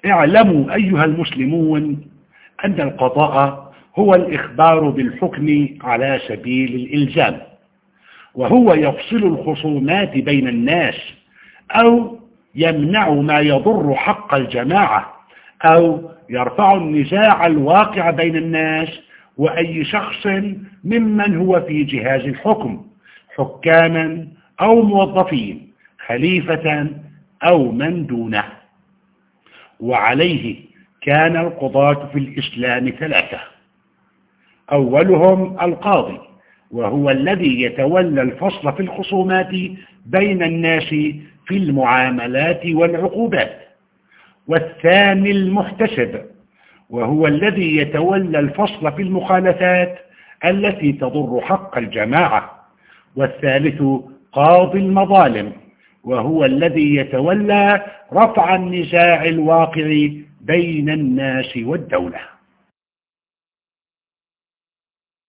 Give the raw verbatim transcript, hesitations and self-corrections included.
اعلموا أيها المسلمون أن القضاء هو الإخبار بالحكم على سبيل الإلزام، وهو يفصل الخصومات بين الناس، أو يمنع ما يضر حق الجماعة، أو يرفع النزاع الواقع بين الناس وأي شخص ممن هو في جهاز الحكم، حكاما أو موظفين، خليفة أو من دونه. وعليه كان القضاة في الإسلام ثلاثة: أولهم القاضي، وهو الذي يتولى الفصل في الخصومات بين الناس في المعاملات والعقوبات. والثاني المحتسب، وهو الذي يتولى الفصل في المخالفات التي تضر حق الجماعة. والثالث قاضي المظالم، وهو الذي يتولى رفع النزاع الواقع بين الناس والدولة.